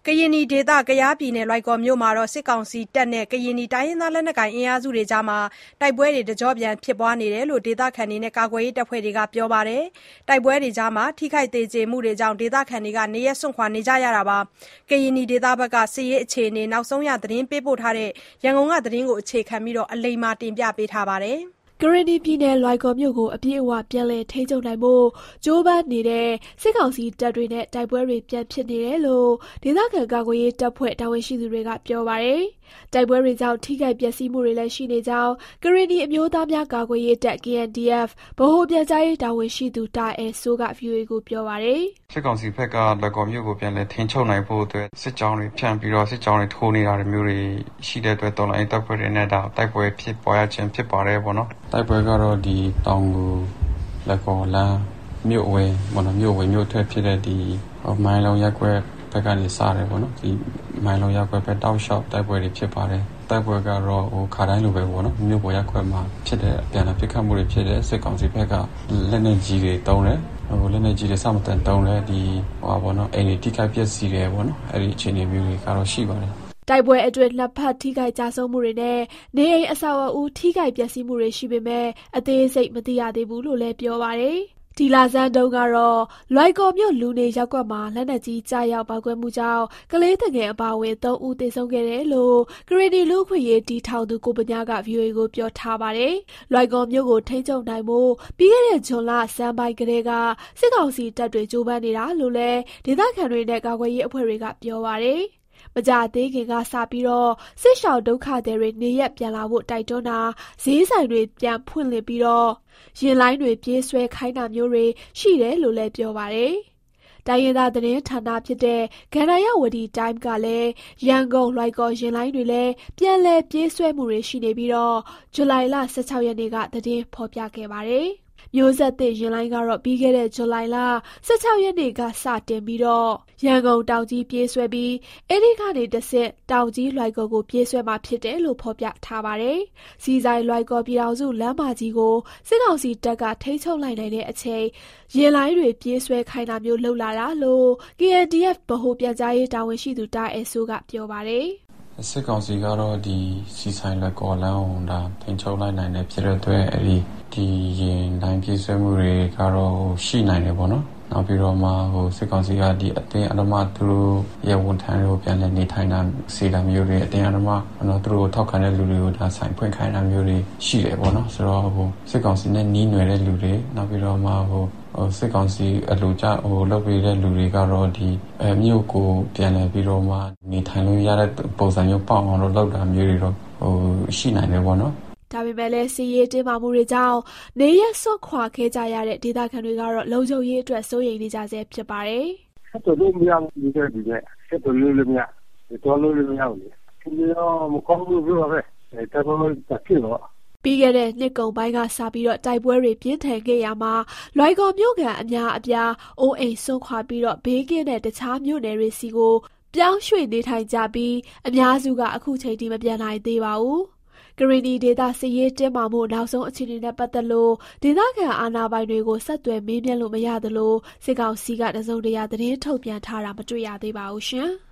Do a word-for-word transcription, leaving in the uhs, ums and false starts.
ကရင်နီဒေသကယားပြည်နယ်လွိုင်ကော်မြို့မှာစစ်ကောင်စီတပ်နဲ့ကရင်နီတိုင်းရင်းသားလက်နက်ကိုင်အင်အားစုတွေကြားတိုက်ပွဲတွေတကျော့ပြန်ဖြစ်ပွားနေတယ်လို့ဒေသခံတွေနဲ့ကာကွယ်ရေးတပ်ဖွဲ့တွေကပြောပါတယ်။တိုက်ပွဲတွေကြားထိခိုက်သေကြေမှုတွေကြောင့်ဒေသခံတွေနေရပ်စွန့်ခွာနေကြရတာပါ။ကရင်နီဒေသဘက်ကစစ်ရေးအခြေအနေနောက်ဆုံးရသတင်းပေးပို့ထားတဲ့ရန်ကုန်ကသတင်းကိုအခြေခံပြီးအလိမ္မာတင်ပြပေးထားပါတယ်။ကရင်နီပြည်နယ်လွိုင်ကော်မြို့ကိုအပြည့်အဝပြန်လည်ထိန်းချုပ်နိုင်ဖို့ကြိုးပမ်းနေတဲ့စစ်ကောင်စီတပ်တွေနဲ့တိုက်ပွဲတွေပြန်ဖြစ်နေတယ်လို့ဒေသခံကာကွယ်ရေးတပ်ဖွဲ့တာဝန်ရှိသူတွေကပြောပါတယ်။တိုက်ပွဲတွေကြောင့်ထိခိုက်ပျက်စီးမှုတွေလည်းရှိနေကြောင်းကရင်နီအမျိုးသားများကာကွယ်ရေးတပ် K N D F ဗဟိုပြန်ကြားရေးတာဝန်ရှိသူတာအဲဆိုးက ဗွီအိုအေကိုပြောပါတယ်။စစ်ကောင်စီဘက်ကလွိုင်ကော်မြို့ကိုပြန်လည်ထိန်းချုပ်နိုင်ဖို့အတွက်စစ်ကြောင်းတွေဖြန့်ပြီးတော့စစ်ကြောင်းတွေထိုးနေတာမျိုးတွေရှိတဲ့အတွက်တော်လိုင်းတပ်ဖွဲ့တွေနဲ့ဒါတိုက်ပွဲဖြစ်ပေါ်ရခြင်းဖြစ်ပါတယ်ပေါ့နော်။တိုက်ပွဲကတော့ဒီတောင်ကိုလွိုင်ကော်လမ်းမြို့ဝဲပေါ့နော်မြို့ဝဲမြို့ထက်ဖြစ်တဲ့ဒီမိုင်းလုံးရက်ကွက်ဘက်ကနေစားတယ်ပေါ့နော်ဒီမိုင်းလုံးရက်ကွက်ဘက်တောက်လျှောက်တိုက်ပွဲတွေဖြစ်ပါတယ်တိုက်ပွဲကတော့ဟိုခါတိုင်းလိုပဲပေါ့နော်မြို့ပေါ်ရက်ကွက်မှာဖြစ်တဲ့ပြန်လာပစ်ခတ်မှုတွေဖြစ်တဲ့စစ်ကောင်စီဘက်ကလက်နက်ကြီးတွေတုံးတယ်ဟိုလက်နက်ကြီးတွေစမတန်တုံးတယ်ဒီဟိုပေါ့နော်အိမ်တွေထိခိုက်ပျက်စီးတယ်ပေါ့နော်အဲ့ဒီအခြေအနေမျိုးတွေကတော့ရှိပါတယ်တိုက်ပွဲအတွင်းလက်ဖက်ထိခိုက်ကြဆုံးမှုတွေနဲ့နေအိမ်အဆောက်အဦထိခိုက်ပျက်စီးမှုတွေရှိပေမဲ့အသေးစိတ်မသိရသေးဘူးလို့လည်းပြောပါတယ်။ဒီလာဆန်းတုန်းကတော့လွိုင်ကော်မြို့လူနေရပ်ကွက်မှာလက်နက်ကြီးကြားရောက်ပေါက်ကွဲမှုကြောင့်ကလေးငယ်အပါအဝင်သုံးဦးသေဆုံးခဲ့တယ်လို့ကရင်နီလူ့အခွင့်အရေးတီထောင်သူကိုပညာက ဗွီအိုအေကိုပြောထားပါတယ်။လွိုင်ကော်မြို့ကိုထိန်းချုပ်နိုင်ဖို့ပြီးခဲ့တဲ့ဇွန်လဆန်းပိုင်းကတည်းကစစ်ကောင်စီတပ်တွေကြိုးပမ်းနေတာလို့လည်းဒေသခံတွေနဲ့ကာကွယ်ရေးအဖွဲ့တွေကပြောပါတယ်။မကြသေးခင်ကစပြီးတော့စစ်ရှောင်ဒုက္ခသည်တွေနေရက်ပြန်လာဖို့တိုက်တွန်းတာဈေးဆိုင်တွေပြန်ဖွင့်လှစ်ပြီးတော့ရင်လိုင်းတွေပြေးဆွဲခိုင်းတာမျိုးတွေရှိတယ်လို့လည်းပြောပါတယ်။တိုင်းရင်းသားသတင်းဌာနဖြစ်တဲ့ကန္နာယဝတီတိုင်းကလည်းရန်ကုန်လွိုင်ကော်ရင်လိုင်းတွေလည်းပြန်လည်ပြေးဆွဲမှုတွေရှိနေပြီးတော့ဇူလိုင်လ၁၆ရက်နေ့ကသတင်းဖော်ပြခဲ့ပါတယ်။မျိုးဆက်သစ်ရင်လိုင်းကတော့ပြီးခဲ့တဲ့ဇူလိုင်လ၁၆ရက်နေ့ကစတင်ပြီးတော့ရန်ကုန်တောင်ကြီးပြေးဆွဲပြီးအဲ့ဒီကနေတစ်ဆင့်တောင်ကြီးလွိုင်ကော်ကိုပြေးဆွဲမှာဖြစ်တယ်လို့ဖော်ပြထားပါတယ်။စီဆိုင်လွိုင်ကော်ပြည်တော်စုလမ်းမကြီးကိုစစ်ကောင်စီတပ်ကထိန်းချုပ်လိုက်နိုင်တဲ့အချိန်ရင်လိုင်းတွေပြေးဆွဲခိုင်းတာမျိုးလှုပ်လာတာလို့ K N D F ဗဟိုပြန်ကြားရေးတာဝန်ရှိသူတာအဲဆိုးကပြောပါတယ်။စစ်ကောင်စီကတော့ဒီစီဆိုင်လွိုင်ကော်လမ်းကိုဒါထိန်းချုပ်လိုက်နိုင်တဲ့ဖြစ်တဲ့အတွက်အဲ့ဒီဒီရင်တိုင်းပြေးဆွဲမှုတွေကတော့ရှိနိုင်တယ်ပေါ့နော်နောက်ပြီးတော့မှဟိုစစ်ကောင်စီကဒီအတင်းအဓမ္မသူတို့ရဲ့ဝန်ထမ်းတွေကိုပြန်လည်နေထိုင်တာစေတာမျိုးတွေအတင်းအဓမ္မနော်သူတို့ထောက်ခံတဲ့လူတွေကိုဒါဆိုင်ဖွင့်ခိုင်းတာမျိုးတွေရှိတယ်ပေါ့နော်ဆိုတော့ဟိုစစ်ကောင်စီနဲ့နီးနွယ်တဲ့လူတွေနောက်ပြီးတော့မှဟိုဟိုစစ်ကောင်စီအလူကြဟိုလုပ်ပေးတဲ့လူတွေကတော့ဒီအမြို့ကိုပြန်လည်ပြီးတော့မှနေထိုင်လို့ရတဲ့ပုံစံမျိုးပေါအောင်လို့လုပ်တာမျိုးတွေတော့ဟိုရှိနိုင်တယ်ပေါ့နော်ဒါပေမဲ့လည်းစီရေးတင်းမာမှုတွေကြောင့်နေရဆွတ်ခွာခဲ့ကြရတဲ့ဒေသခံတွေကတော့လုံခြုံရေးအတွက်စိုးရိမ်နေကြဆဲဖြစ်ပါတယ်။ဆက်တော်လို့မရဘူးဒီကဒီကဆက်တော်လို့လည်းမရတော်လို့လည်းမရဘူးလေ။ဒီတော့မကောင်းဘူးပြောပဲ။အဲတော်တော်တက်ဖြစ်တော့ပြီးခဲ့တဲ့နှစ်ကုန်ပိုင်းကစပြီးတော့တိုက်ပွဲတွေပြင်းထန်ခဲ့ရမှာလွိုင်ကော်မြို့ကန်အများအပြားအိုးအိမ်ဆွန့်ခွာပြီးတော့ဘေးကင်းတဲ့တခြားမြို့နယ်တွေစီကိုပြောင်းရွှေ့နေထိုင်ကြပြီးအများစုကအခုချိန်ထိမပြန်နိုင်သေးပါဘူး။ကရင်နီဒေသစစ်ရေးတင်းမာမှုနောက်ဆုံးအခြေအနေနဲ့ပတ်သက်လို့ဒေသခံအာဏာပိုင်တွေကိုဆက်သွယ်မေးမြန်းလို့မရသလိုစစ်ကောင်စီကတစုံတရာသတင်းထုတ်ပြန်ထားတာမတွေ့ရသေးပါဘူးရှင်။